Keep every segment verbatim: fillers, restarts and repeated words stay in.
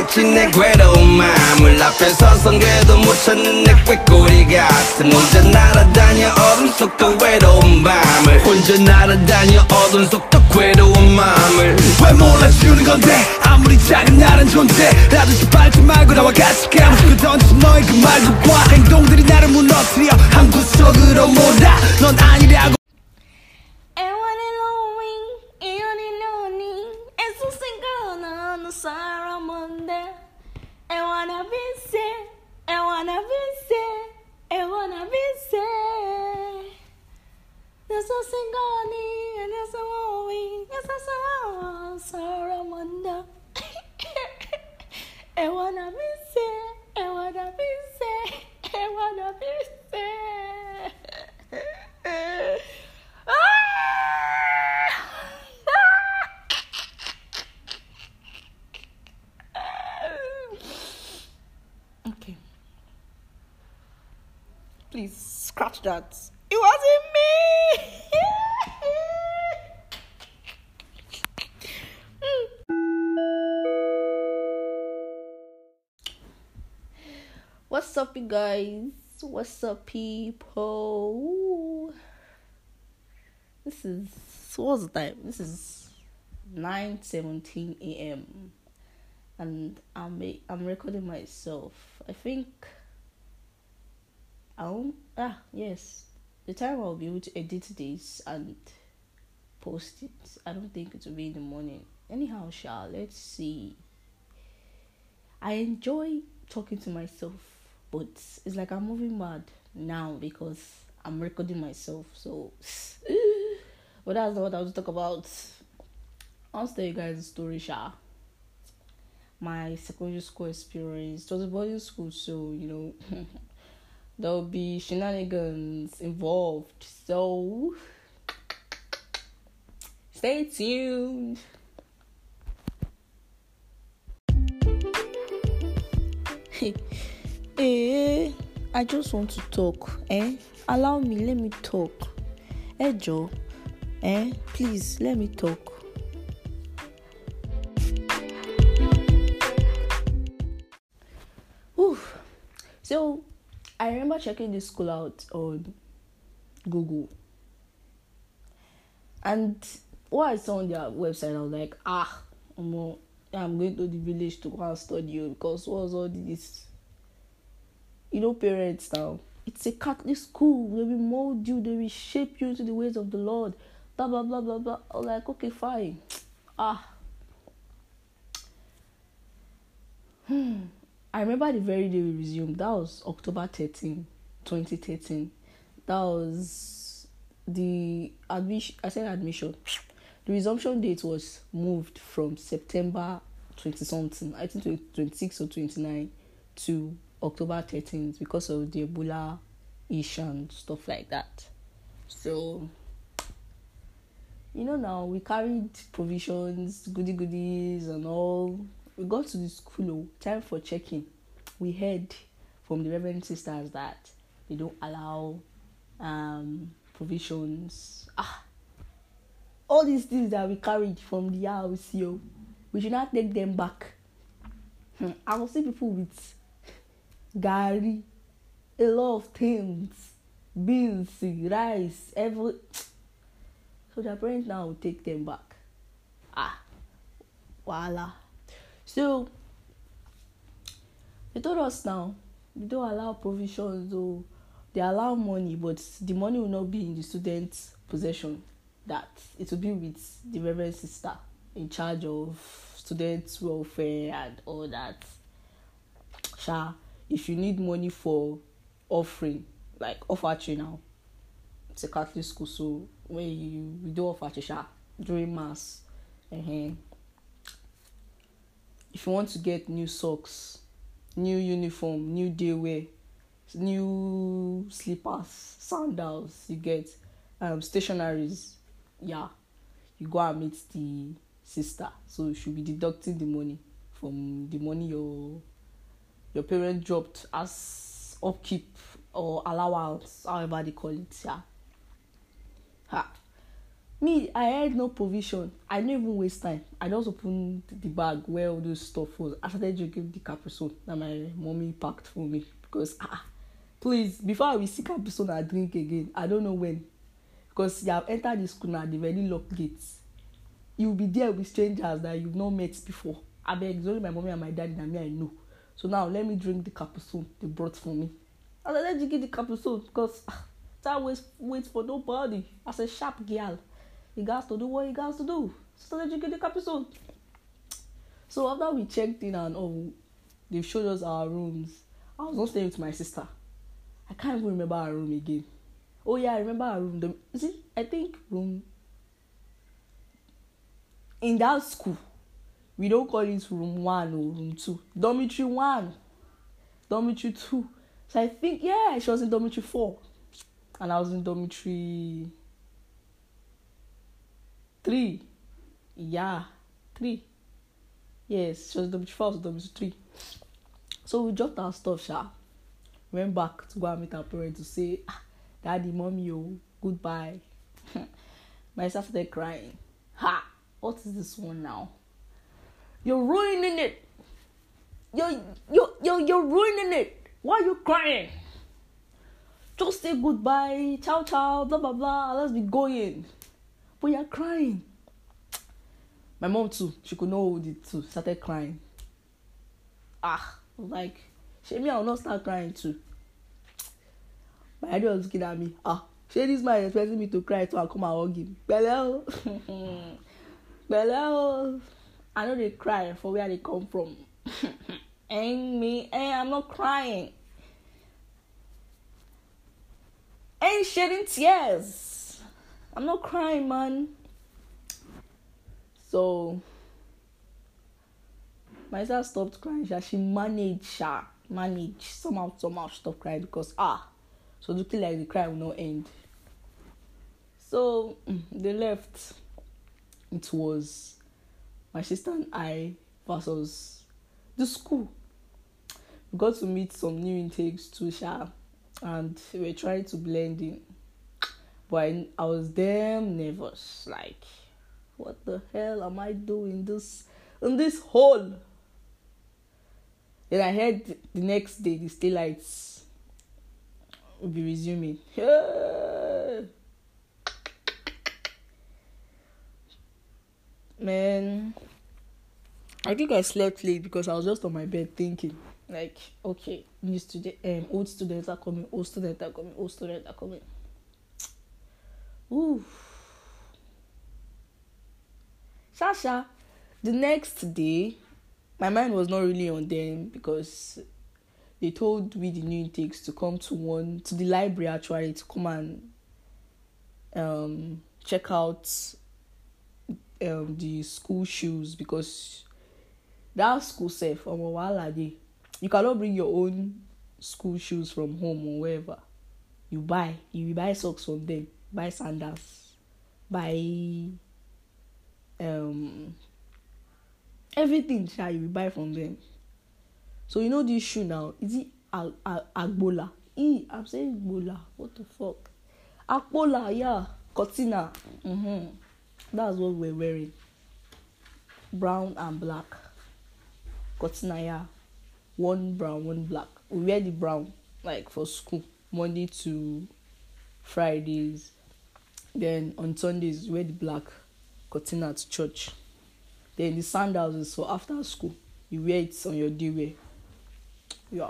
알겠지 내 괴로운 마음을 앞에 서선 궤도 못 찾는 내 꾀꼬리 같은 혼자 날아다녀 어둠 속도 외로운 밤을 혼자 날아다녀 어둠 속도 괴로운 마음을 왜 몰라주는 건데 아무리 작은 나란 존재라도 짓밟지 말고 나와 같이 가고 던진 너의 그 말과 행동들이 나를 무너뜨려 한 구석으로 몰아 넌 아니라고 I wanna be sad, I wanna be sad, I wanna be sad. There's a singani and there's a moving, there's a song, Saramanda. I wanna be sad, I wanna be sad, I wanna be sad. Okay. Please scratch that. It wasn't me. What's up, you guys? What's up, people? This is what's the time? This is nine seventeen a.m. and I'm I'm recording myself. I think I won't, ah yes, the time I'll be able to edit this and post it. I don't think it will be in the morning. Anyhow, shall let's see. I enjoy talking to myself, but it's like I'm moving mad now because I'm recording myself. So, but that's not what I was talk about. I'll tell you guys a story, shall. My secondary school experience. It was a boarding school, so you know there will be shenanigans involved. So stay tuned. Eh, I just want to talk. Eh, allow me. Let me talk. Eh, Joe. Eh, please let me talk. So, I remember checking this school out on Google. And what I saw on their website, I was like, ah, I'm going to the village to go and study because what's all this? You know, parents now, it's a Catholic school. They will mold you, they will shape you into the ways of the Lord. Blah, blah, blah, blah, blah. I was like, okay, fine. Ah. Hmm. I remember the very day we resumed. That was October thirteenth, twenty thirteen. That was the admission. I said admission. The resumption date was moved from September twenty something. I think twenty-six or twenty-nine to October thirteenth because of the Ebola issue and stuff like that. So, you know, now we carried provisions, goody goodies, and all. We got to the school, time for checking. We heard from the Reverend sisters that they don't allow um, provisions. Ah, all these things that we carried from the house, yo, we should not take them back. Hmm. I will see people with gari, a lot of things, beans, rice, every. So the parents now will take them back. Ah, voila. So, they told us now, they don't allow provisions, though. They allow money, but the money will not be in the student's possession. That it will be with the Reverend Sister in charge of students' welfare and all that. Sha, if you need money for offering, like offertory now, it's a Catholic school, so when you, you do offertory, sha, during Mass, uh-huh. If you want to get new socks, new uniform, new day wear, new slippers, sandals, you get um stationaries, yeah, you go and meet the sister. So you should be deducting the money from the money your your parent dropped as upkeep or allowance, however they call it, yeah. Ha. Me, I had no provision. I didn't even waste time. I just opened the bag where all those stuff was. I started drinking the Capri-Sun that my mommy packed for me. Because, ah, please, before I will see Capri-Sun and drink again, I don't know when. Because you have entered the school now, the very locked gates. You will be there with strangers that you've not met before. I beg, it's only my mommy and my daddy and me I know. So now, let me drink the Capri-Sun they brought for me. I started drinking the Capri-Sun because ah, I wait, wait for nobody. As a sharp girl. You guys to do what you guys to do. So that you get the Capri-Sun. So after we checked in and all, they showed us our rooms. I was not staying with my sister. I can't even remember our room again. Oh yeah, I remember our room. The, is it? I think room. In that school, we don't call it room one or room two. Dormitory one, dormitory two. So I think yeah, she was in dormitory four, and I was in dormitory. Three. Yeah. Three. Yes, she was W four, so W three. So we dropped our stuff, sha. Went back to go and meet our parents to say, ah, Daddy, Mommy, oh, goodbye. My sister started crying. Ha! What is this one now? You're ruining it. You're, you're, you're, you're ruining it. Why are you crying? Just say goodbye. Ciao, ciao, blah, blah, blah. Let's be going. But you're crying. My mom too, she could not hold it too, started crying. Ah, I was like, shame me, I will not start crying too. My daddy was looking at me. Ah, shame this man is expecting me to cry so I'll come and hug him. Bello. Bello. I know they cry for where they come from. Ain't me, ain't I'm not crying. Ain't shedding tears. I'm not crying, man. So, my sister stopped crying. She managed, she managed. Somehow, somehow she stopped crying because, ah, so looking like the cry will not end. So, they left. It was my sister and I versus the school. We got to meet some new intakes too, Sha, and we were trying to blend in. But I, I was damn nervous. Like, what the hell am I doing this in this hole? Then I heard the next day the Staylights will be resuming. Yeah. Man, I think I slept late because I was just on my bed thinking, like, okay, new student, um, old students are coming, old students are coming, old students are coming. Ooh. Sasha, the next day, my mind was not really on them because they told we the new intakes to come to one to the library actually to come and um check out um the school shoes because that school safe um while day you cannot bring your own school shoes from home or wherever. You buy, you buy socks from them. Buy sandals, buy um everything that you will buy from them. So you know this shoe now, is it Ag- Ag- Agbola? E, I'm saying Agbola. What the fuck? Agbola, yeah. Cortina. Mm-hmm. That's what we're wearing. Brown and black. Cortina, yeah. One brown, one black. We wear the brown, like for school, Monday to Fridays. Then on Sundays, we wear the black cortina to church. Then the sandals is for after school. You wear it on your day wear. Yeah.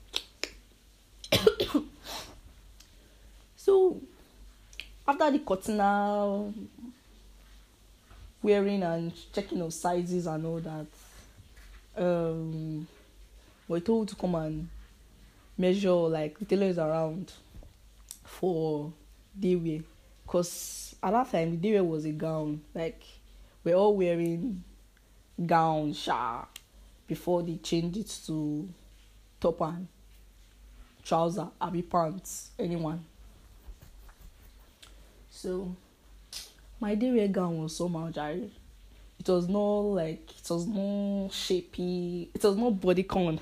So, after the cortina wearing and checking of sizes and all that, um, we're told to come and measure, like, the tailor is around for day wear. Because at that time, the day wear was a gown. Like, we're all wearing gowns, sha, before they changed it to top and trouser, abi pants, anyone. So, my day wear gown was somehow jarred. It was not like, it was not shapy, it was not bodycon.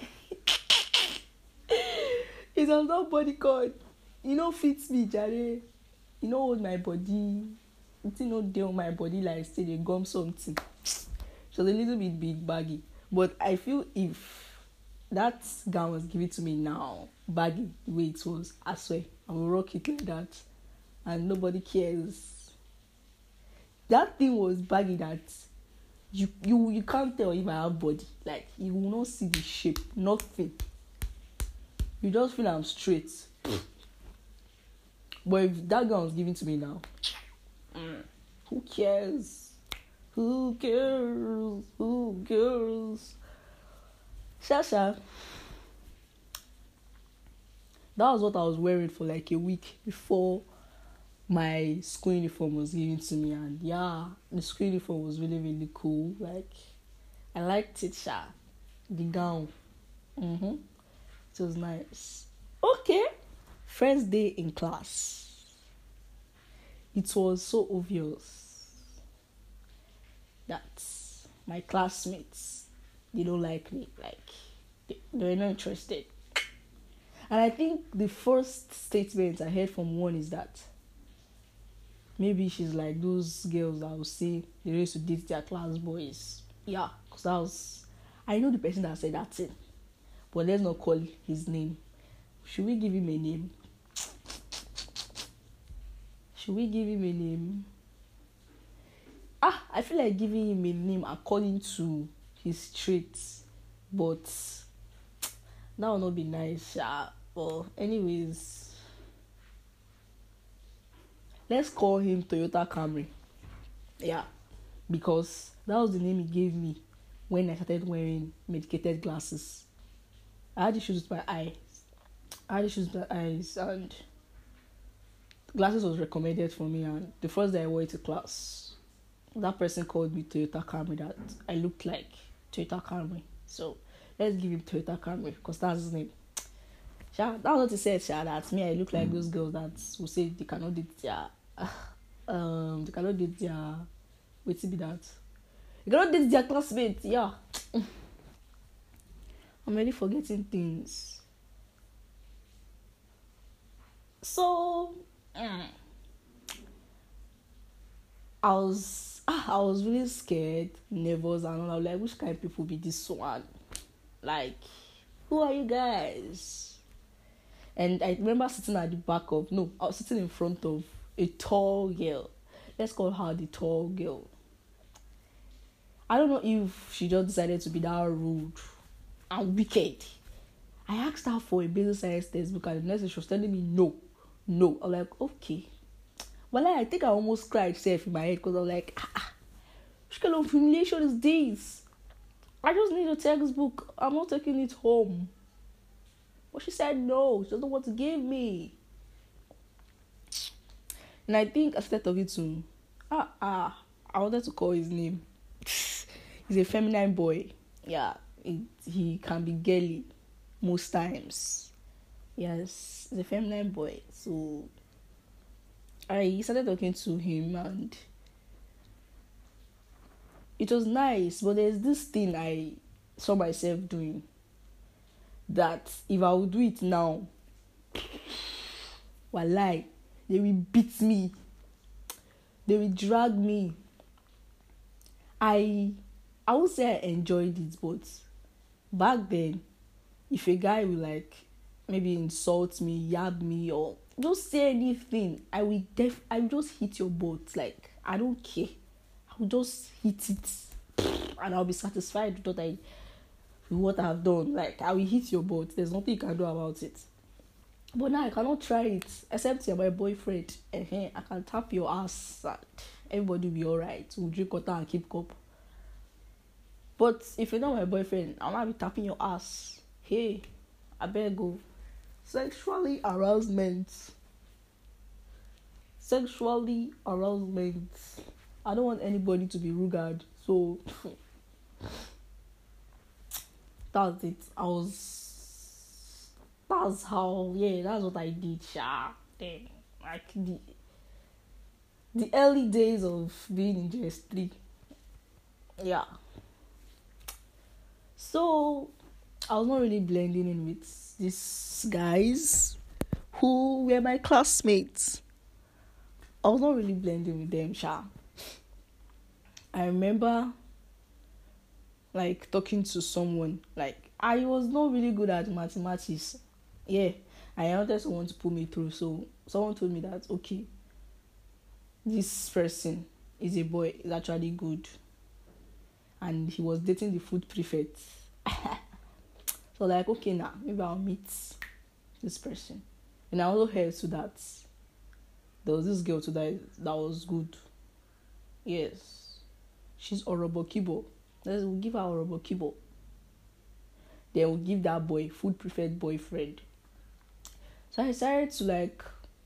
It was not bodycon. You know, fits me, Jare. You know, hold my body. it not dey on my body like say they gum something. So a little bit big baggy. But I feel if that gown was given to me now, baggy the way it was, I swear I will rock it like that, and nobody cares. That thing was baggy that you you you can't tell if I have body. Like you will not see the shape, nothing. You just feel I'm straight. But if that gown was given to me now, mm, who cares? Who cares? Who cares? Shasha. That was what I was wearing for like a week before my school uniform was given to me, and yeah, the school uniform was really really cool. Like I liked it, sha. The gown. Mm-hmm. It was nice. Okay. First day in class. It was so obvious that my classmates, they don't like me. Like, they, they were not interested. And I think the first statement I heard from one is that maybe she's like those girls that will say they used to date their class boys. Yeah, because that was... I know the person that said that thing. But let's not call his name. Should we give him a name? Should we give him a name? Ah, I feel like giving him a name according to his traits. But that will not be nice. Yeah. Well, anyways, let's call him Toyota Camry. Yeah. Because that was the name he gave me when I started wearing medicated glasses. I had issues with my eyes. I had issues with my eyes, and glasses was recommended for me. And the first day I wore it to class, that person called me Toyota Camry, that I looked like Toyota Camry. So let's give him Toyota Camry because that's his name. Sha, that was what he said, Sha, that me, I look like those girls that will say they cannot date their, um, they cannot date their, wait to be that. They cannot date their classmates, yeah. I'm really forgetting things. So, mm, I was, ah, I was really scared, nervous, and I was like, which kind of people be this one? Like, who are you guys? And I remember sitting at the back of, no, I was sitting in front of a tall girl. Let's call her the tall girl. I don't know if she just decided to be that rude and wicked. I asked her for a basic science textbook, and the next thing she was telling me no, no. I'm like, okay. Well, I think I almost cried safe in my head because I was like, ah, ah, which kind of humiliation is this? I just need a textbook. I'm not taking it home. But she said no. She doesn't want to give me. And I think I started talking to, ah, ah, I wanted to call his name. He's a feminine boy. Yeah, it, he can be girly most times. Yes, he's a feminine boy. So I started talking to him, and it was nice. But there's this thing I saw myself doing that if I would do it now, walai, they will beat me. They will drag me. I I would say I enjoyed it, but back then, if a guy will like maybe insult me, yab me, or just say anything, I will def I will just hit your butt. Like, I don't care. I will just hit it, and I'll be satisfied with what I with what I've done. Like, I will hit your butt. There's nothing you can do about it. But now I cannot try it, except you're my boyfriend. Uh-huh. I can tap your ass, and everybody will be alright. We'll drink water and keep cup. But if you're not my boyfriend, I'll not be tapping your ass. Hey, I better go. Sexually arousement. Sexually arousement. I don't want anybody to be rugged. So that's it. I was. That's how. Yeah, that's what I did. Yeah, then like the the early days of being in J S three. Yeah. So I was not really blending in with these guys who were my classmates. I was not really blending with them, sha. I remember like talking to someone, like I was not really good at mathematics. Yeah, I wanted someone to put me through, so someone told me that okay, this person is a boy, is actually good, and he was dating the food prefect. So like, okay, now maybe I'll meet this person. And I also heard to that there was this girl too that that was good. Yes, she's Orobokibo. Let's we'll give her Orobokibo. Then we'll give that boy food prefect boyfriend. So I decided to like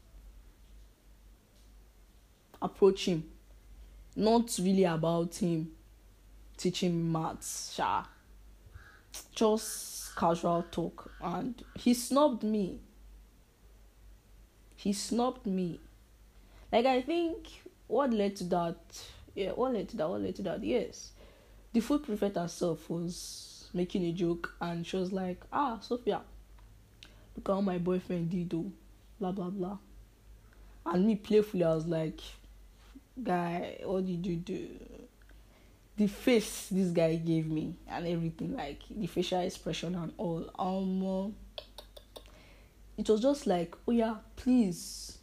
approach him. Not really about him teaching me maths, sha. Just casual talk, and he snubbed me. He snubbed me. Like, I think what led to that, yeah, what led to that, what led to that, yes. The food prefect herself was making a joke, and she was like, ah, Sophia, look how my boyfriend did, though, blah, blah, blah. And me, playfully, I was like, guy, what did you do? The face this guy gave me and everything, like the facial expression and all, um, uh, it was just like, oh yeah, please,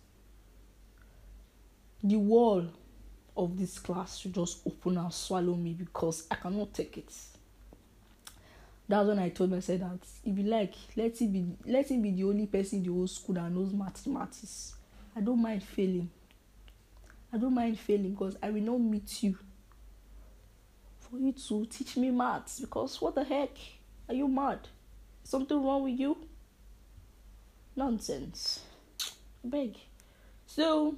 the wall of this class should just open and swallow me because I cannot take it. That's when I told myself that if you like, let it be, let it be the only person in the whole school that knows mathematics. I don't mind failing. I don't mind failing because I will not meet you for you to teach me maths, because what the heck? Are you mad? Something wrong with you? Nonsense. Beg. So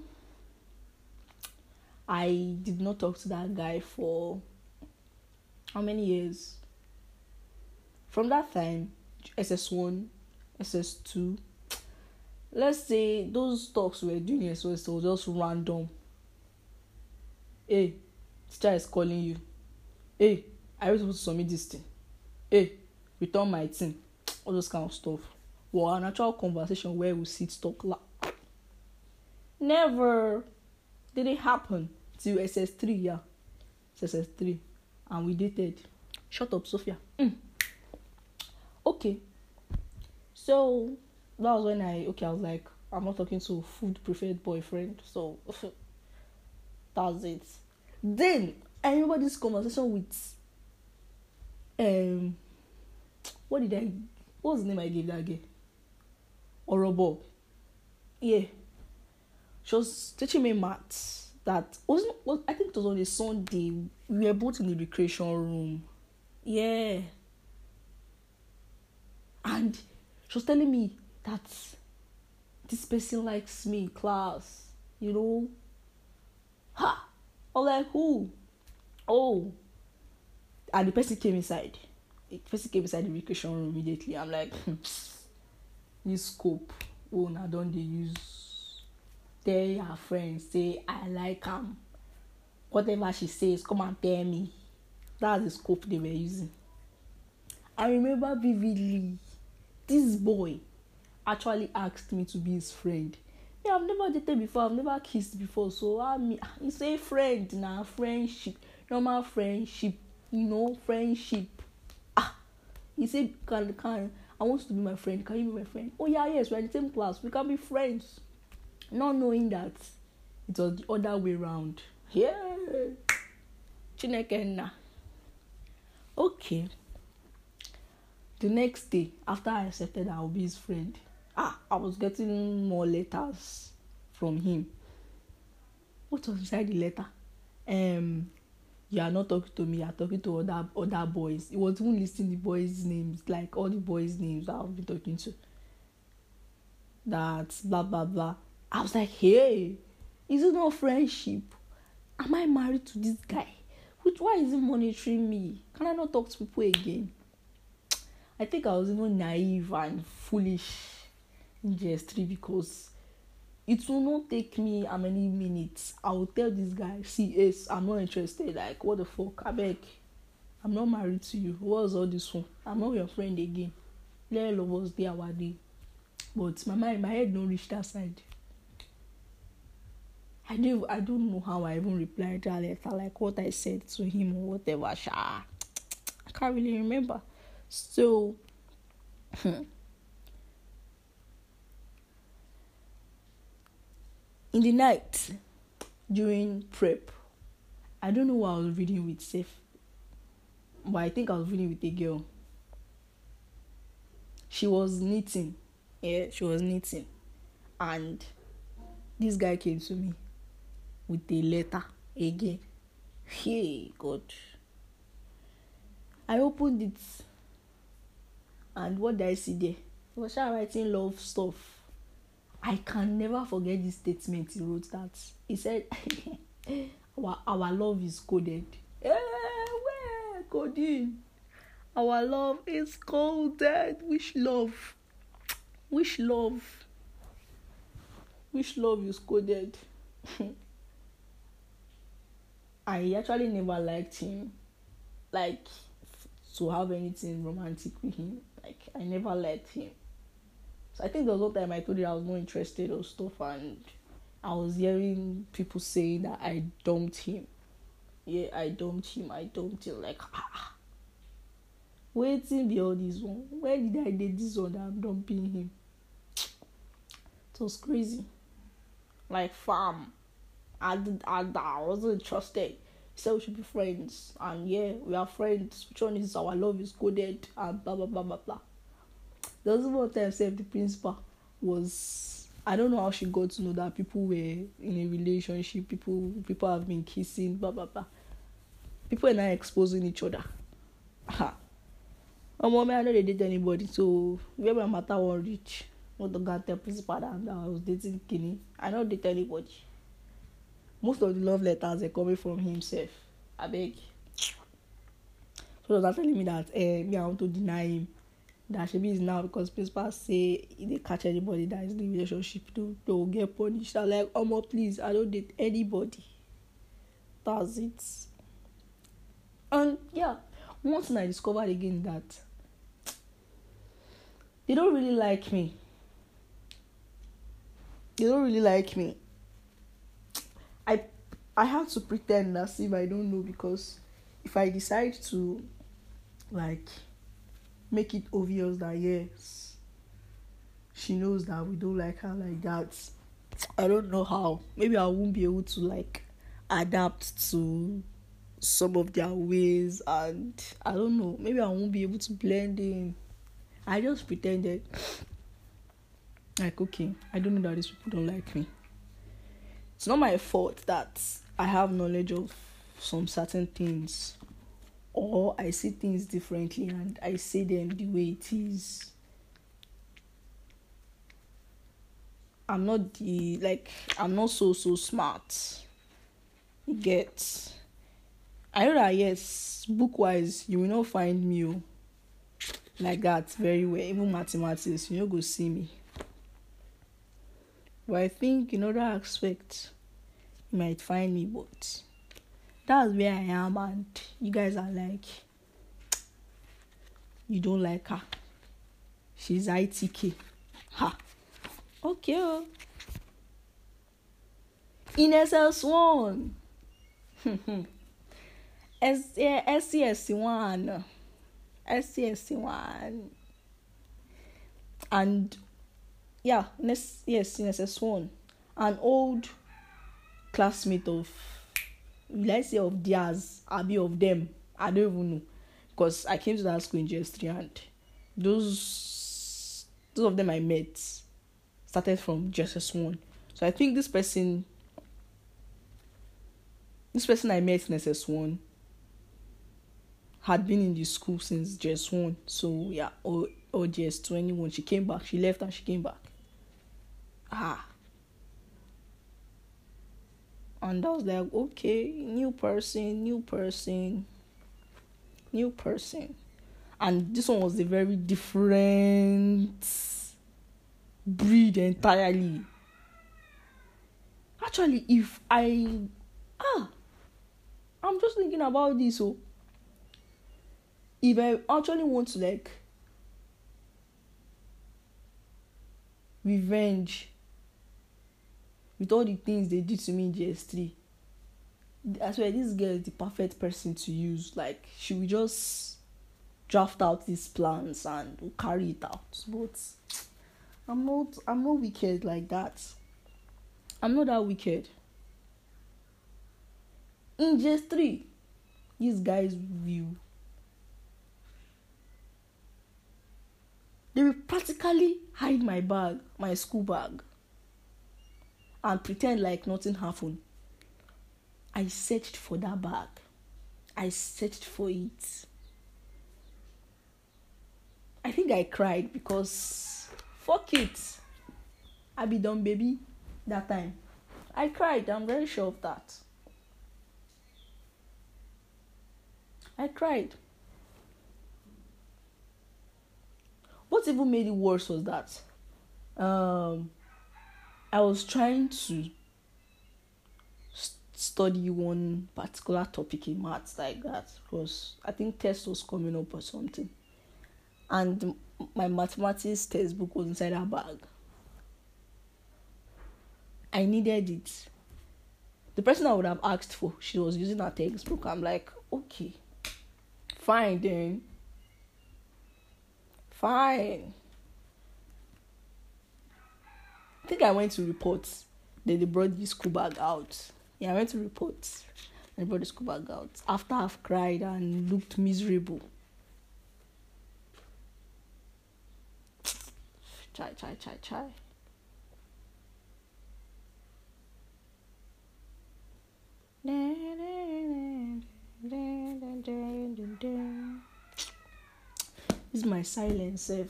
I did not talk to that guy for how many years? From that time, S S one, S S two, let's say those talks we were doing in S S one was just random. Hey, teacher is calling you. Hey, are you supposed to submit this thing? Hey, return my thing. All those kind of stuff. Well, an actual conversation where we sit talk. La- Never did it happen till S S three, yeah. S S three. And we dated. Shut up, Sophia. Mm. Okay. So, that was when I, okay, I was like, I'm not talking to food prefect boyfriend. So, that's it. Then, I remember this conversation with, um, what did I, what was the name I gave that girl? Orobo. Yeah. She was teaching me maths. That wasn't, was, I think it was on a Sunday. We were both in the recreation room. Yeah. And she was telling me that this person likes me in class. You know? Ha! I was like, who? Oh. And the person came inside. The person came inside the recreation room immediately. I'm like, hmm, this scope. Oh, now don't they use? Tell your friends, say, I like him. Whatever she says, come and tell me. That's the scope they were using. I remember vividly, this boy actually asked me to be his friend. Yeah, I've never dated before, I've never kissed before, so I mean, you say friend now, friendship, normal friendship, you know, friendship. Ah, he said, can, can, I want you to be my friend, can you be my friend? Oh yeah, yes, we're in the same class, we can be friends. Not knowing that it was the other way around. Yeah. Chineke. Okay. The next day, after I accepted I would be his friend, ah, I was getting more letters from him. What was inside the letter? Um, you are not talking to me, you are talking to other other boys. It was even listing the boys' names, like all the boys' names that I've been talking to. That's blah blah blah. I was like, hey, is it not friendship? Am I married to this guy? Which why is he monitoring me? Can I not talk to people again? I think I was even naive and foolish in G S three because it will not take me how many minutes. I will tell this guy, see, yes, I'm not interested. Like, what the fuck? I beg. I'm not married to you. What's all this for? I'm not your friend again. Let all of us day our day. But my mind, my head don't reach that side. I don't I don't know how I even replied that letter, like what I said to him or whatever. Sha. I can't really remember. So in the night during prep, I don't know what I was reading with Seth, but I think I was reading with a girl. She was knitting. Yeah, she was knitting. And this guy came to me with a letter again. Hey, God. I opened it. And what did I see there? He was writing love stuff. I can never forget this statement he wrote that. He said, our, our love is coded. Eh, where? Coding. Our love is coded. Which love? Which love? Which love is coded? I actually never liked him. Like, to have anything romantic with him. Like, I never liked him. So I think there was one time I told you I was more interested or stuff, and I was hearing people saying that I dumped him. Yeah, I dumped him. I dumped him. Like, ah. Waiting be all this one. Where did I date this one that I'm dumping him? It was crazy. Like, fam. I, did, I, I wasn't trusted. He said we should be friends. And yeah, we are friends. Which one is our love is coded? And blah, blah, blah, blah, blah. There was one time, say, the principal was... I don't know how she got to know that people were in a relationship. People people have been kissing, blah, blah, blah. People are not exposing each other. Ha. Oh, mommy, I know they date anybody. So, where my matter won't reach. Not the guy tell principal that I was dating Kenny. I don't date anybody. Most of the love letters are coming from himself. I beg. So, they was telling me that eh, me, I want to deny him. That should be is now because principal say if they catch anybody that is in the relationship, they will get punished. I'm like, oh, please, I don't date anybody. That's it. And yeah, one thing I discovered again that they don't really like me. They don't really like me. I I have to pretend as if I don't know, because if I decide to like make it obvious that yes, she knows that we don't like her like that, I don't know how. Maybe I won't be able to like adapt to some of their ways, and I don't know, maybe I won't be able to blend in. I just pretended like, okay, I don't know that these people don't like me. It's not my fault that I have knowledge of some certain things, or I see things differently and I say them the way it is. I'm not the, like, I'm not so, so smart. You get. I know that, yes, book-wise, you will not find me like that very well. Even mathematics, you know, go see me. But I think in other aspects, you might find me, but that's where I am, and you guys are like, you don't like her. She's I T K. Ha. Okay. Oh. In S S one. S C S one. S C S one. And yeah, yes, in S S one. An old classmate of, let's say of theirs, I be of them. I don't even know. Because I came to that school in J S three, and those those of them I met started from J S one. So I think this person this person I met in S S one had been in the school since J S one. So yeah, or or J S twenty-one. She came back. She left and she came back. Ah. And I was like, okay, new person, new person, new person. And this one was a very different breed entirely. Actually, if I... Ah, I'm just thinking about this. So, if I actually want to, like, revenge with all the things they did to me in G S three. I swear, this girl is the perfect person to use. Like, she will just draft out these plans and will carry it out. But I'm not, I'm not wicked like that. I'm not that wicked. In G S three, these guys will, they will practically hide my bag, my school bag, and pretend like nothing happened. I searched for that bag. I searched for it. I think I cried because fuck it. I be done, baby. That time. I cried. I'm very sure of that. I cried. What even made it worse was that um, I was trying to study one particular topic in maths like that because I think test was coming up or something, and my mathematics textbook was inside her bag. I needed it. The person I would have asked for, she was using her textbook. I'm like, okay, fine then, fine. I think I went to report. Then they brought the school bag out. Yeah, I went to report. I brought the school bag out. After I've cried and looked miserable. Chai, chai, chai, chai. This is my silence self.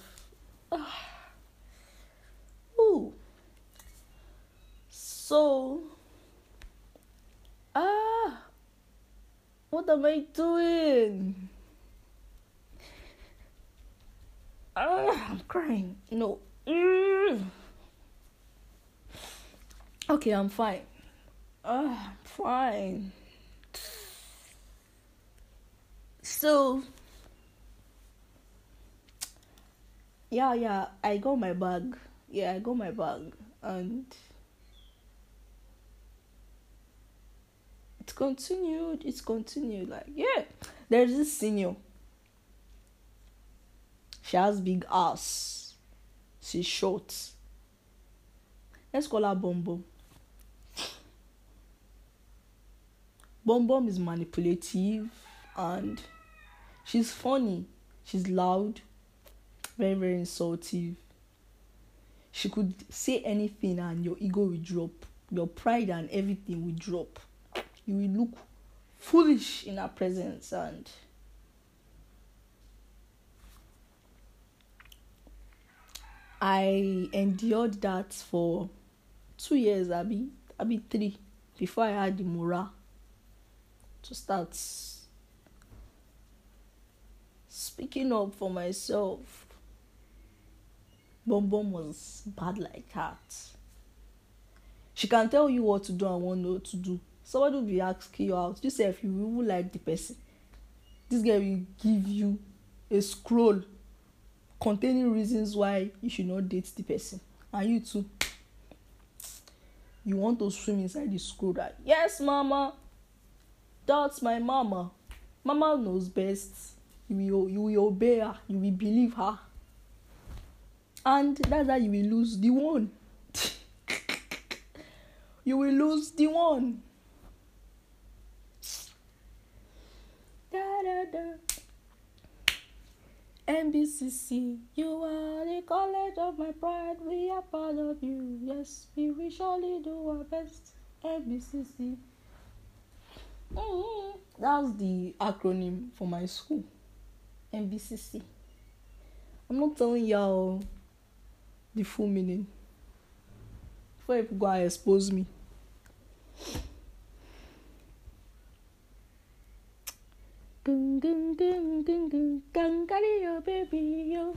Ooh. So, ah, what am I doing? Ah, I'm crying. No. Mm. Okay, I'm fine. Ah, I'm fine. So, yeah, yeah, I got my bag. Yeah, I got my bag. And it's continued. It's continued. Like, yeah, there's this senior. She has big ass. She's short. Let's call her Bom Bom. Bom Bom is manipulative and she's funny. She's loud. Very, very insultive. She could say anything and your ego will drop. Your pride and everything will drop. You will look foolish in her presence, and I endured that for two years, Abby, Abby three, before I had the morale to start speaking up for myself. Bom Bom was bad like that. She can tell you what to do and what not to do. Somebody will be asking you out. You say if you really like the person, this guy will give you a scroll containing reasons why you should not date the person. And you too, you want to swim inside the scroll that, yes, mama, that's my mama. Mama knows best. You will, you will obey her. You will believe her. And that's how you will lose the one. You will lose the one. Da, da, da. N B C C, you are the college of my pride. We are proud of you. Yes, we will surely do our best. N B C C. Mm-hmm. That's the acronym for my school. N B C C. I'm not telling y'all the full meaning. Before people go and expose me. Gung gung gung gung gung gung yo baby yo.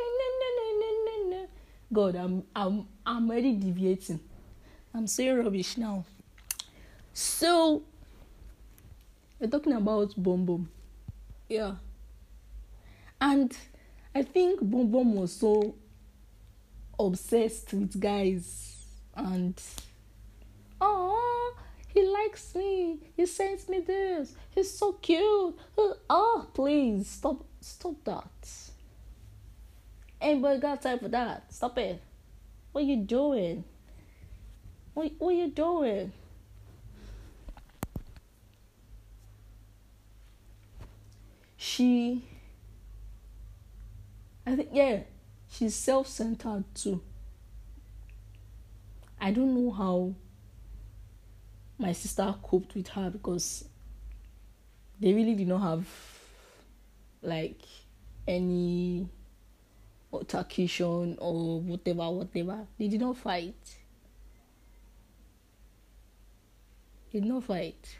God, I'm I'm I'm already deviating. I'm saying rubbish now. So we're talking about Bom Bom. Yeah. And I think Bom Bom was so obsessed with guys and likes me. He sends me this. He's so cute. Oh, please stop, stop that. Anybody got time for that? Stop it. What are you doing? What, what are you doing? She, I think, yeah, she's self-centered too. I don't know how my sister coped with her, because they really did not have like any altercation or whatever, whatever. They did not fight. They did not fight.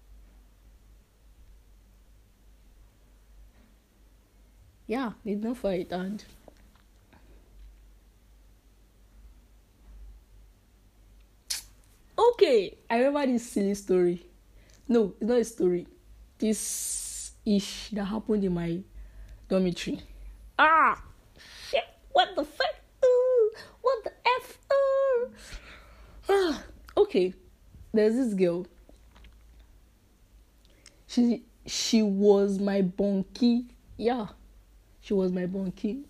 Yeah, they did not fight. And okay, I remember this silly story. No, it's not a story. This ish that happened in my dormitory. Ah, shit! What the fuck? Ooh, what the f? Ooh. Ah, okay, there's this girl. She she was my bunkie. Yeah, she was my bunkie.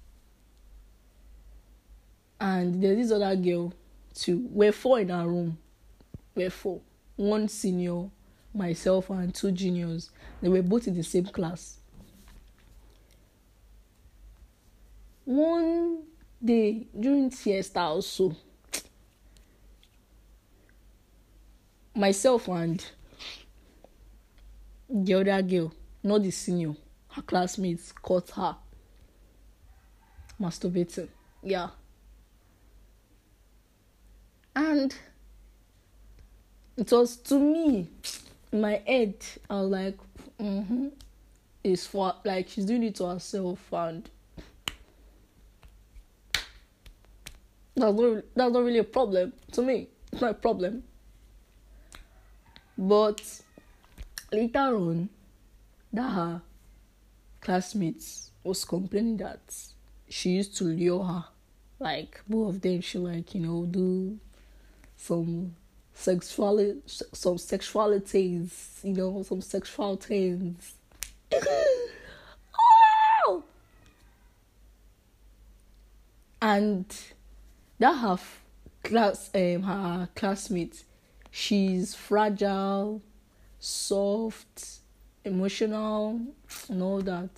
And there's this other girl too. We're four in our room. We're four. One senior, myself, and two juniors. They were both in the same class. One day during siesta also, myself and the other girl, not the senior, her classmates, caught her masturbating. Yeah. And it was, to me, in my head, I was like, mm-hmm, it's for, like, she's doing it to herself, and that's not, that's not really a problem to me. It's not a problem. But later on, that her classmates was complaining that she used to lure her. Like, both of them, she, like, you know, do some sexual, some sexualities, you know, some sexual things. Oh! And that her class, um, her classmate, she's fragile, soft, emotional, and all that.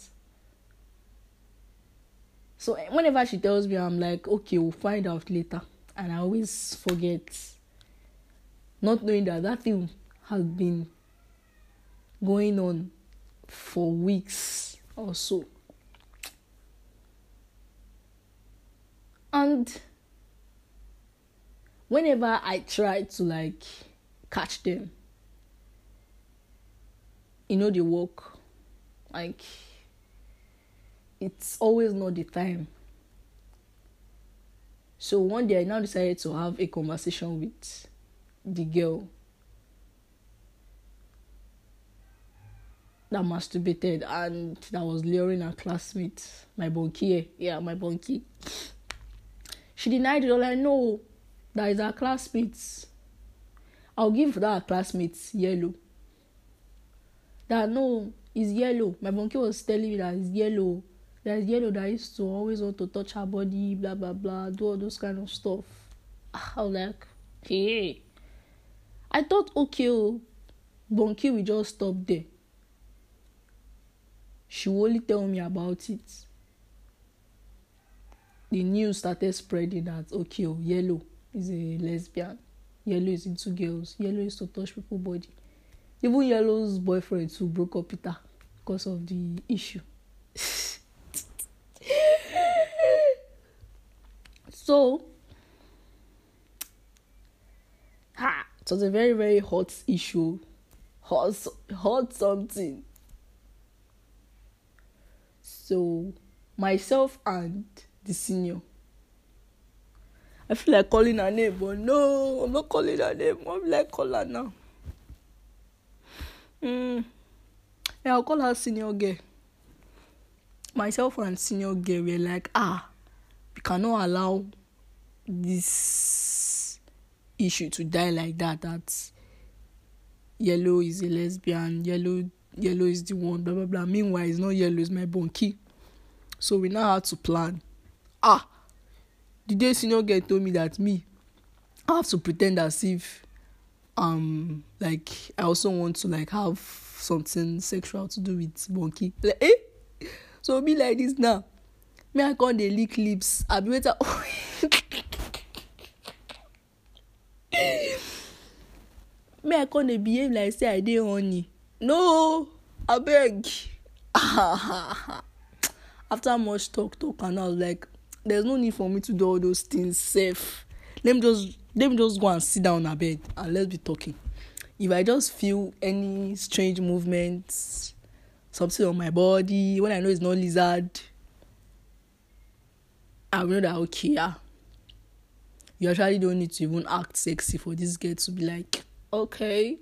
So whenever she tells me, I'm like, okay, we'll find out later. And I always forget, not knowing that that thing has been going on for weeks or so. And whenever I try to, like, catch them, you know, they work, like, it's always not the time. So one day I now decided to have a conversation with the girl that masturbated and that was luring her classmate, my bunkie. Yeah, my bunkie. She denied it all. I know that is her classmates. I'll give that classmates yellow. That no, it's yellow. My bunkie was telling me that it's yellow. There's yellow that used to always want to touch her body, blah, blah, blah, do all those kind of stuff. I was like, hey. I thought, okay, bunkie will just stop there. She will only tell me about it. The news started spreading that, okay, yellow is a lesbian. Yellow is into girls. Yellow is to touch people's body. Even Yellow's boyfriend too broke up with her because of the issue. So, ha, it was a very, very hot issue. Hot, hot something. So, myself and the senior, I feel like calling her name, but no, I'm not calling her name. I'm like, call her now. Mm. Yeah, I'll call her senior girl. Myself and senior girl were like, ah, we cannot allow this issue to die like that. That Yellow is a lesbian, yellow yellow is the one, blah blah blah. Meanwhile, it's not Yellow, it's my bunkie. So we now had to plan. Ah, the day senior girl told me that me, I have to pretend as if um like I also want to like have something sexual to do with bunkie. Like, eh? So be like this now. Me I can't dey lick lips. I be better. Me I can't dey behave like say I dey honey. No, I beg. After much talk, talk, and I was like, there's no need for me to do all those things safe. Let me just let me just go and sit down on a bed and let's be talking. If I just feel any strange movements, something on my body, when I know it's not lizard, I will know that okay, yeah. You actually don't need to even act sexy for this girl to be like, okay.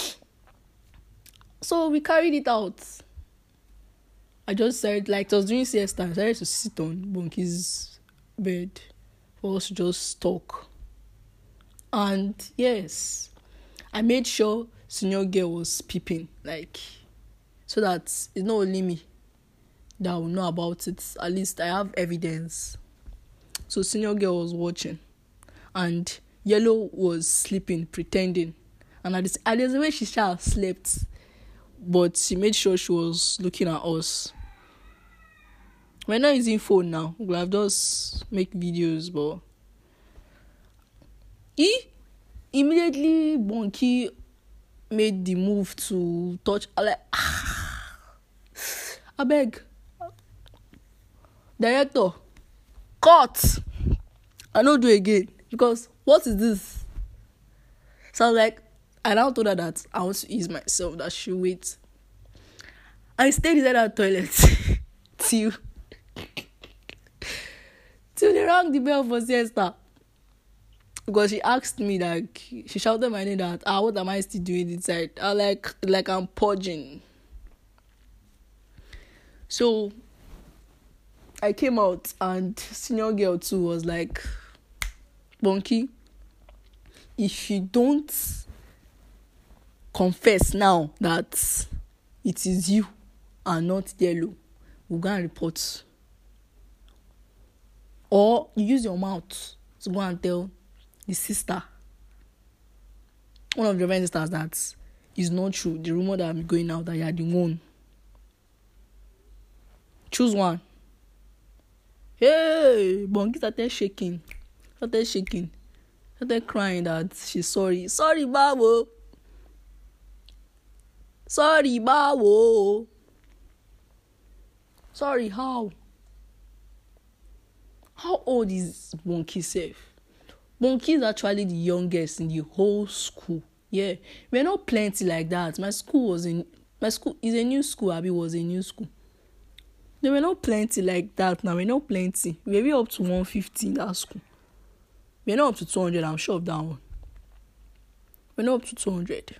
So we carried it out. I just said, like, it was during siesta, I started to sit on Bunkie's bed for us to just talk. And yes, I made sure senior girl was peeping, like, so that it's not only me that will know about it. At least I have evidence. So senior girl was watching, and Yellow was sleeping, pretending. And at this, at the way she shall slept, but she made sure she was looking at us. We're not using phone now. We'll have just make videos, but he immediately Bunkie made the move to touch. I like, ah, I beg, director, cut. I don't do it again because what is this? So I was like, I now told her that I want to ease myself. That she wait. I stayed inside that toilet till till they rang the bell for siesta. Because she asked me, like, she shouted my name that, ah, what am I still doing inside? I like, like I'm purging. So I came out and senior girl too was like, Bunkie, if you don't confess now that it is you and not Yellow, we'll go and report. Or you use your mouth to go and tell the sister, one of your friends sisters, that is not true. The rumor that I'm going out that you are the one. Choose one. Hey, Bunkie started shaking. Started shaking. Started crying that she's sorry. Sorry, Babo. Sorry, Babo. Sorry, how? How old is Bunkie safe? Bunkie is actually the youngest in the whole school. Yeah, we're not plenty like that. My school was in my school is a new school. Abi was a new school. There were not plenty like that. Now we're not plenty. Maybe up to one fifty in that school. We're not up to two hundred. I'm sure of that one. We're not up to two hundred.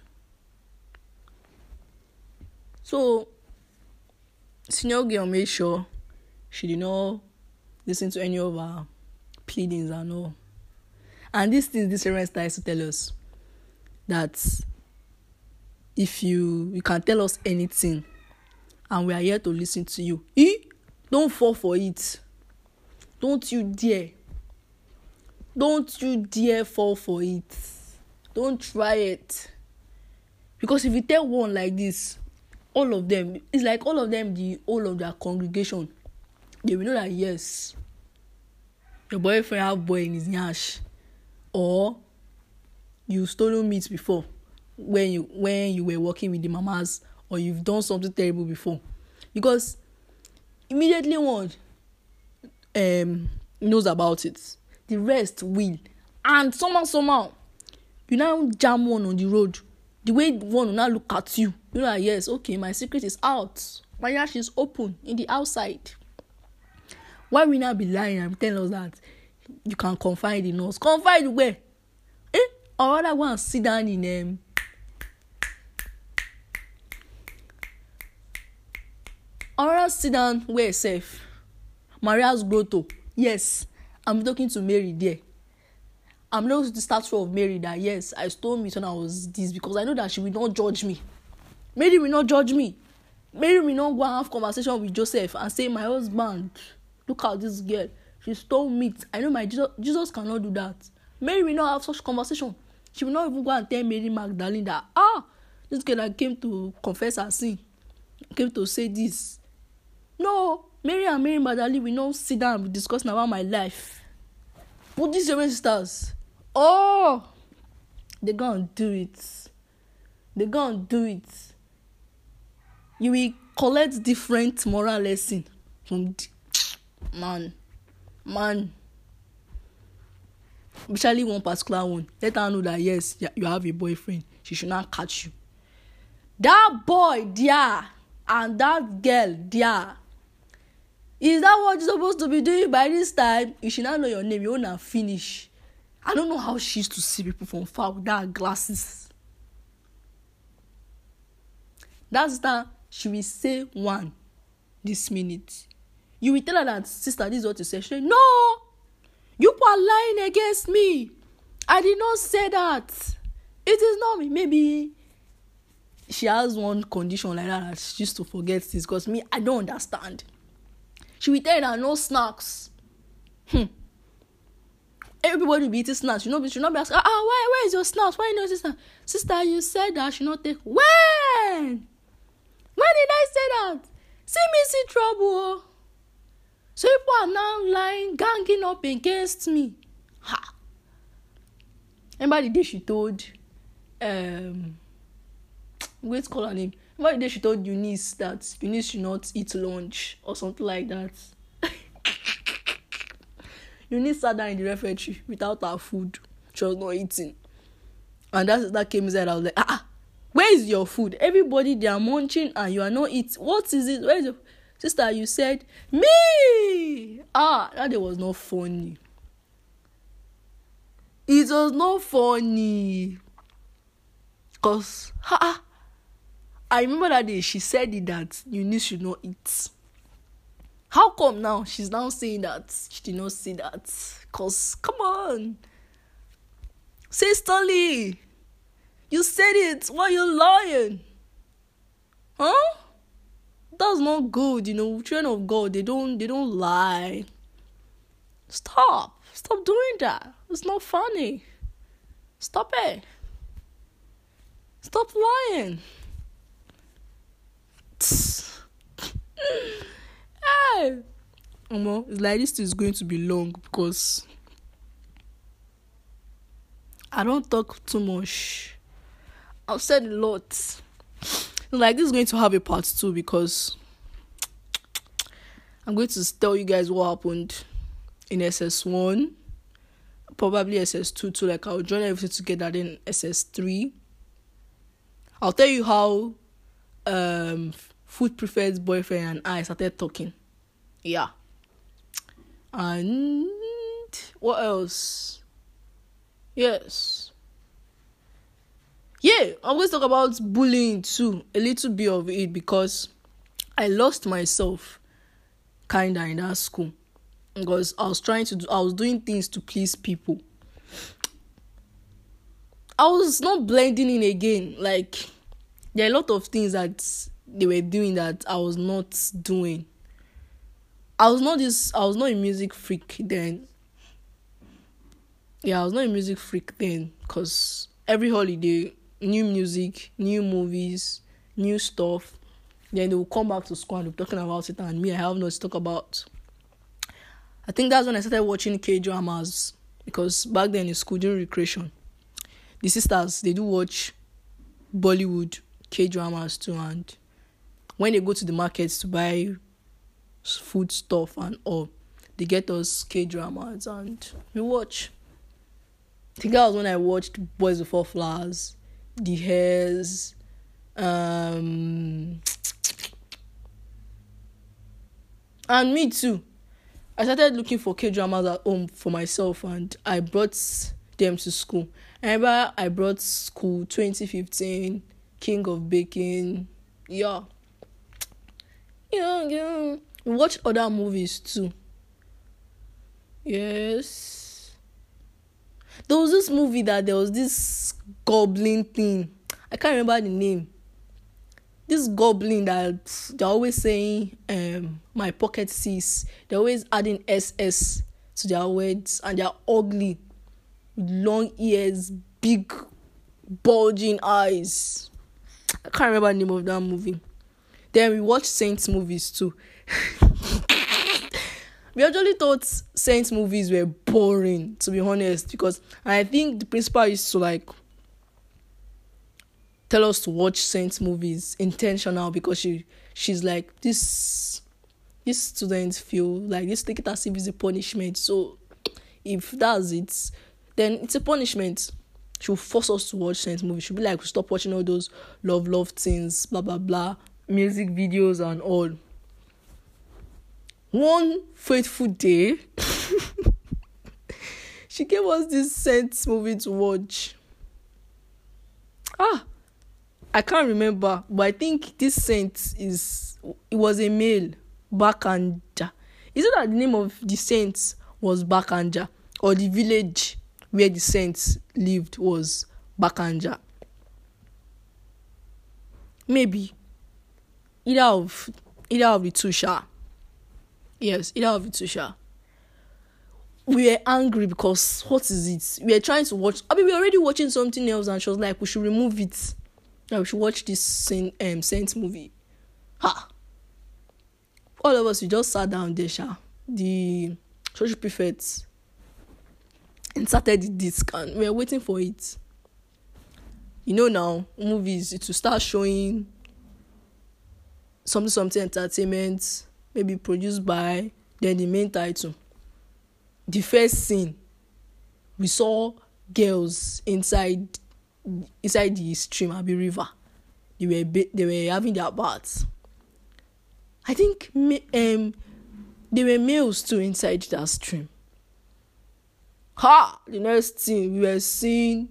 So senior girl made sure she did not listen to any of our pleadings and all. And this thing, this parents tries to tell us that if you you can tell us anything and we are here to listen to you, eh? Don't fall for it. Don't you dare. Don't you dare fall for it. Don't try it. Because if you tell one like this, all of them, it's like all of them, the whole of their congregation, they will know that yes, your boyfriend have boy in his nyash. Or you stolen meat before when you when you were working with the mamas, or you've done something terrible before. Because immediately one um knows about it, the rest will. And somehow, somehow, you now jam one on the road. The way one will now look at you, you know that yes, okay, my secret is out. My yash is open in the outside. Why we now be lying and tell us that you can confide in us? Confide where? Eh? Or rather go and sit down in um or rather sit down where safe. Maria's grotto. Yes, I'm talking to Mary there. I'm not the statue of Mary that yes, I stole meat when I was this, because I know that she will not judge me. Mary will not judge me. Mary will not go and have conversation with Joseph and say, my husband, look at this girl, she stole meat. I know my Jesus, Jesus cannot do that. Mary will not have such conversation. She will not even go and tell Mary Magdalene that, ah, this girl that came to confess her sin, came to say this. No, Mary and Mary Magdalene will not sit down and be discussing about my life. But these seven sisters, oh, they gonna do it. They gonna do it. You will collect different moral lesson from the, man, man. Especially one particular one. Let her know that yes, you have a boyfriend. She should not catch you. That boy there and that girl there. Is that what you're supposed to be doing by this time? You should not know your name. You wanna finish. I don't know how she used to see people from far without glasses. That's that. She will say one this minute. You will tell her that, sister, this is what you say. She say, no, you are lying against me. I did not say that. It is not me. Maybe she has one condition like that, that she used to forget this, because me, I don't understand. She will tell her no snacks. Hmm. Everybody will be eating snacks. You know, she should not be asking, ah, why, where is your snacks? Why not sister? Sister, you said that I should not take. When? When did I say that? See me see trouble. So people are now lying, ganging up against me. Ha. Remember the day she told, um, wait, call her name. Remember the day she told Eunice that Eunice should not eat lunch or something like that. Eunice sat down in the refectory without her food. She was not eating. And that sister came inside. I was like, ah, ah, where is your food? Everybody, they are munching and you are not eating. What is it? Where is your sister? You said, me! Ah, that day was not funny. It was not funny. Because, ha, ah, I remember that day she said it that Eunice should not eat. How come now she's now saying that she did not say that? Because, come on. Sisterly, you said it. Why are you lying? Huh? That's not good, you know. Children of God, they don't, they don't lie. Stop. Stop doing that. It's not funny. Stop it. Stop lying. Hey. Um, it's like this is going to be long because I don't talk too much. I've said a lot. Like this is going to have a part two because I'm going to tell you guys what happened in S S one, probably S S two too. Like I'll join everything together in S S three. I'll tell you how um Food Prefect's boyfriend and I started talking. Yeah. And what else? Yes. Yeah, I'm going to talk about bullying too. A little bit of it because I lost myself kinda in that school. Because I was trying to do, I was doing things to please people. I was not blending in again. Like, there are a lot of things that they were doing that I was not doing. I was not this, I was not a music freak then. Yeah, I was not a music freak then. Because every holiday, new music, new movies, new stuff. Then they will come back to school and they'll be talking about it. And me, I have nothing to talk about. I think that's when I started watching K-dramas. Because back then in school, during recreation, the sisters, they do watch Bollywood K-dramas too. And when they go to the markets to buy food stuff and all, they get us K-dramas and we watch. I think that was when I watched Boys Before Flowers, The Hairs, um, and me too. I started looking for K-dramas at home for myself and I brought them to school. I remember I brought school twenty fifteen, King of Baking, yeah. Yeah, yeah. We watched other movies too. Yes. There was this movie that there was this goblin thing. I can't remember the name. This goblin that they're always saying, um, my pocket sees. They're always adding S S to their words, and they're ugly, with long ears, big, bulging eyes. I can't remember the name of that movie. Then we watched Saints movies too. We actually thought Saints movies were boring, to be honest, because I think the principal used to like tell us to watch Saints movies intentional, because she she's like, this these students feel like this, take it as if it's a punishment. So if that's it, then it's a punishment. She'll force us to watch Saints movies. She'll be like, stop watching all those love love things, blah blah blah, music videos and all. One fateful day, she gave us this Saints movie to watch. Ah, I can't remember, but I think this saint is, it was a male, Bakanja. Is it that the name of the saint was Bakanja, or the village where the saints lived was Bakanja? Maybe either of either of the two, sha. Yes, either of the two, sha. We were angry because what is it? We were trying to watch. I mean, we were already watching something else, and she was like, "We should remove it. Now we should watch this Saint um Saint movie." Ha! All of us, we just sat down there, sha. The social prefect inserted the disc, and we were waiting for it. You know now, movies, it will start showing something something entertainment, maybe produced by, then the main title. The first scene, we saw girls inside inside the stream, Abbey River. They were ba- they were having their baths. I think um there were males too inside that stream. Ha! The next thing, we were seeing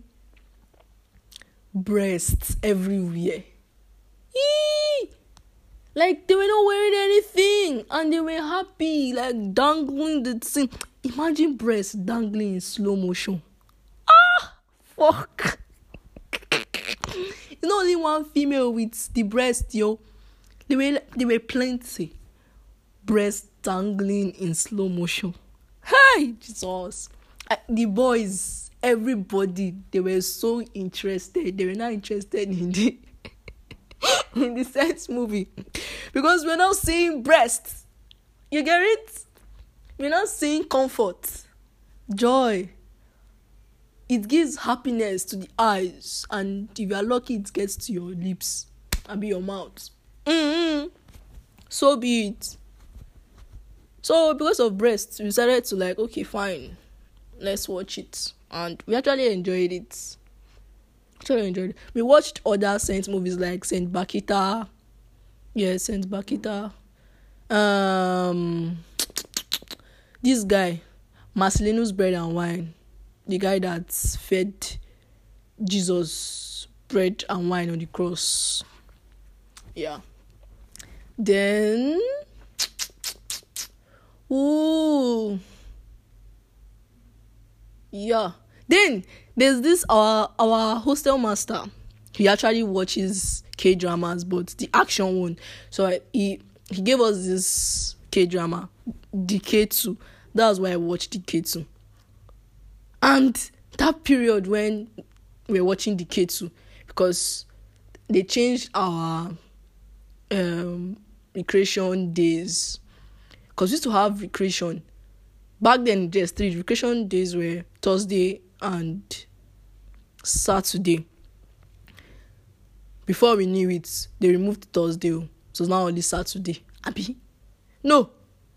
breasts everywhere. Eee! Like, they were not wearing anything, and they were happy, like dangling the thing. Imagine breasts dangling in slow motion. Ah, fuck. It's not only one female with the breast, yo. They were, they were plenty. Breasts dangling in slow motion. Hey, Jesus. Uh, the boys, everybody, they were so interested. They were not interested in the in the Saints movie, because we're not seeing breasts. You get it? We're not seeing comfort, joy. It gives happiness to the eyes, and if you are lucky, it gets to your lips and be your mouth. Mm-hmm. So be it. So because of breasts, we decided to like, okay, fine, let's watch it, and we actually enjoyed it. Actually enjoyed it. We watched other Saint movies like Saint Bakita. Yes, Saint Bakita. Um, this guy, Marcellinus Bread and Wine, the guy that fed Jesus bread and wine on the cross. Yeah. Then, ooh, yeah. Then there's this our our hostel master. He actually watches K dramas, but the action one. So I, he he gave us this K drama, D K two. That's why I watched D K two. And that period when we were watching D K two, because they changed our um recreation days. Because we used to have recreation. Back then, just three recreation days were Thursday and Saturday. Before we knew it, they removed Thursday. So it's now only Saturday. Abi? No.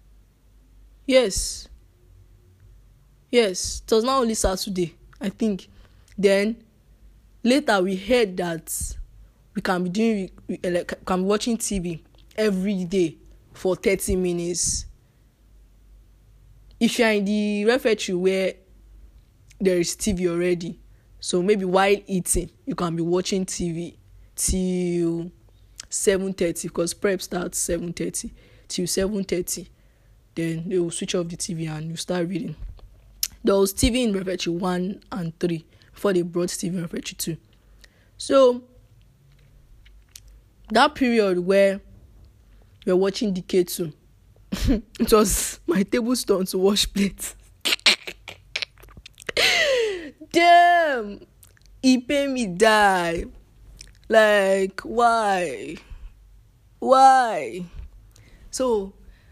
Yes. Yes. It was now only Saturday, I think. Then, later we heard that we can be doing, like, can be watching T V every day for thirty minutes. If you're in the refectory where there is T V already, so maybe while eating, you can be watching T V till seven thirty, because prep starts seven thirty till seven thirty. Then they will switch off the T V and you start reading. There was T V in Refectory one and three before they brought T V in Refectory two. So, that period where we were watching D K two, it was my table turn to wash plates. Damn! He paid me die. Like, why? Why? So,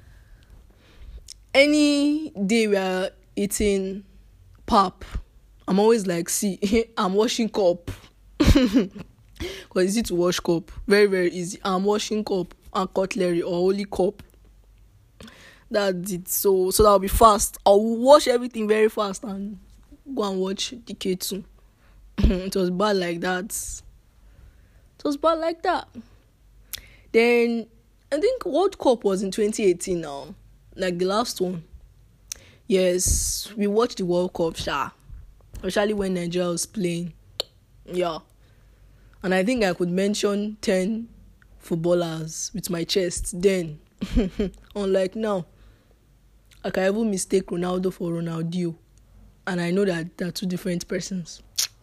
any day we are eating pap, I'm always like, see, I'm washing cup. Because it's easy to wash cup. Very, very easy. I'm washing cup and cutlery or only cup. That's it. So, so that'll be fast. I'll wash everything very fast and go and watch D K two. It was bad like that. It was bad like that. Then, I think World Cup was in twenty eighteen now. Like the last one. Yes, we watched the World Cup, sha. Especially when Nigeria was playing. Yeah. And I think I could mention ten footballers with my chest then. Unlike now. I can even mistake Ronaldo for Ronaldinho. And I know that they're two different persons.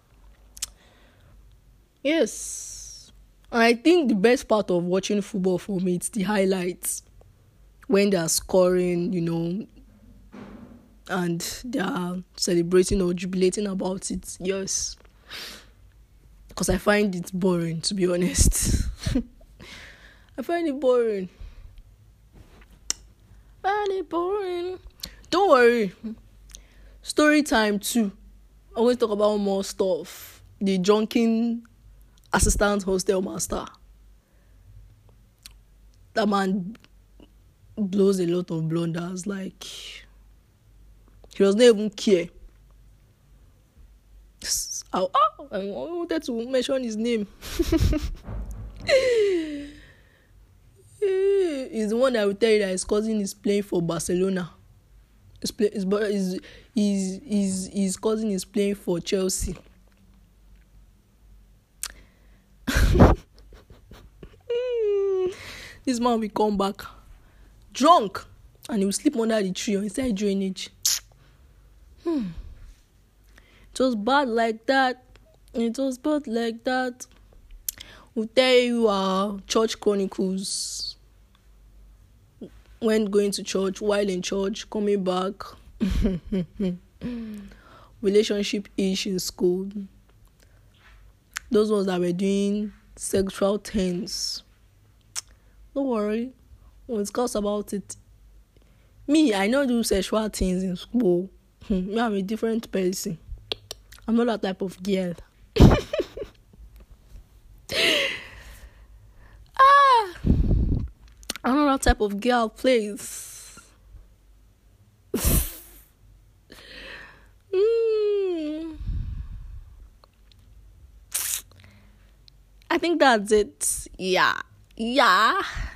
Yes. And I think the best part of watching football for me is the highlights. When they're scoring, you know, and they're celebrating or jubilating about it. Yes. Because I find it boring, to be honest. I find it boring. I find it boring. Don't worry. Story time too. I'm going to talk about more stuff. The drunken assistant hostel master. That man blows a lot of blunders. Like, he does not even care. I, I wanted to mention his name. He's the one that will tell you that his cousin is playing for Barcelona. His, play, his, his, his, his, his cousin is playing for Chelsea. This man will come back drunk and he will sleep under the tree or inside drainage. Hmm. It was bad like that. It was bad like that. We'll tell you our church chronicles. When going to church, while in church, coming back. Relationship ish in school. Those ones that were doing sexual things. Don't worry. We'll discuss about it. Me, I don't do sexual things in school. Me, I'm a different person. I'm not that type of girl. ah, I'm not that type of girl, please. mm. I think that's it. Yeah. Yeah.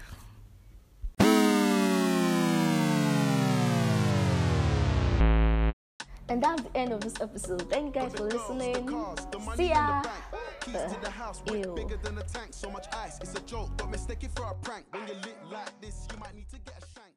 And that's the end of this episode. Thank you guys for listening. See ya. Uh, ew. Bigger than a tank, so much ice. It's a joke, don't mistake it for a prank. When you lit like this, you might need to get a shank.